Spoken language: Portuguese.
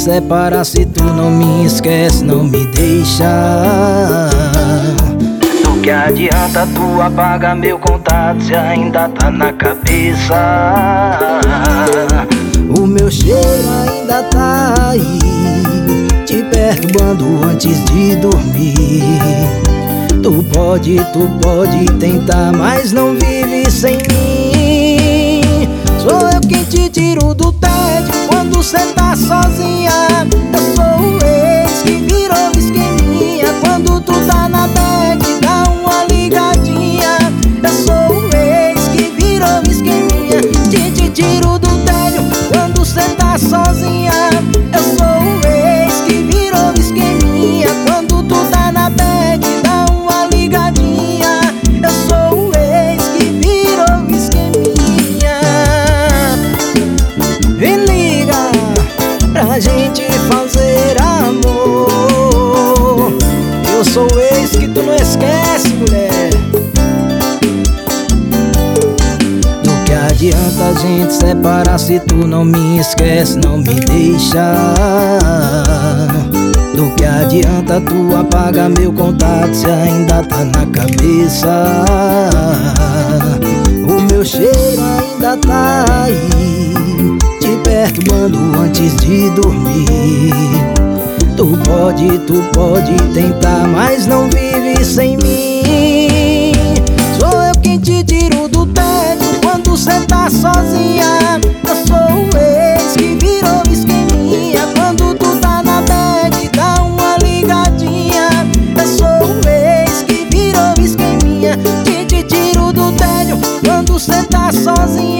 separa se tu não me esquece, não me deixa. Do que adianta tu apagar meu contato se ainda tá na cabeça? O meu cheiro ainda tá aí, te perturbando antes de dormir. Tu pode tentar, mas não vive sem mim. Sou eu quem te tiro do tédio quando cê tá sozinha. Eu sou o ex que virou esqueminha quando tu tá na bad, dá uma ligadinha. Eu sou o ex que virou esqueminha, te tiro do tédio quando cê tá sozinha. Eu sou o ex que virou esqueminha quando tu tá na bad, dá uma ligadinha. Eu sou o ex que virou esqueminha. Vem liga pra gente fazer amor. Eu sou o ex que tu não esquece, mulher. Do que adianta a gente separar se tu não me esquece, não me deixa? Do que adianta tu apagar meu contato se ainda tá na cabeça? O meu cheiro ainda tá aí, te perturbando antes de dormir. Tu pode tentar, mas não vive sem mim. Sou eu quem te tiro do tédio quando cê tá sozinha. Eu sou o ex que virou esqueminha quando tu tá na bad, dá uma ligadinha. Eu sou o ex que virou esqueminha, te tiro do tédio quando cê tá sozinha.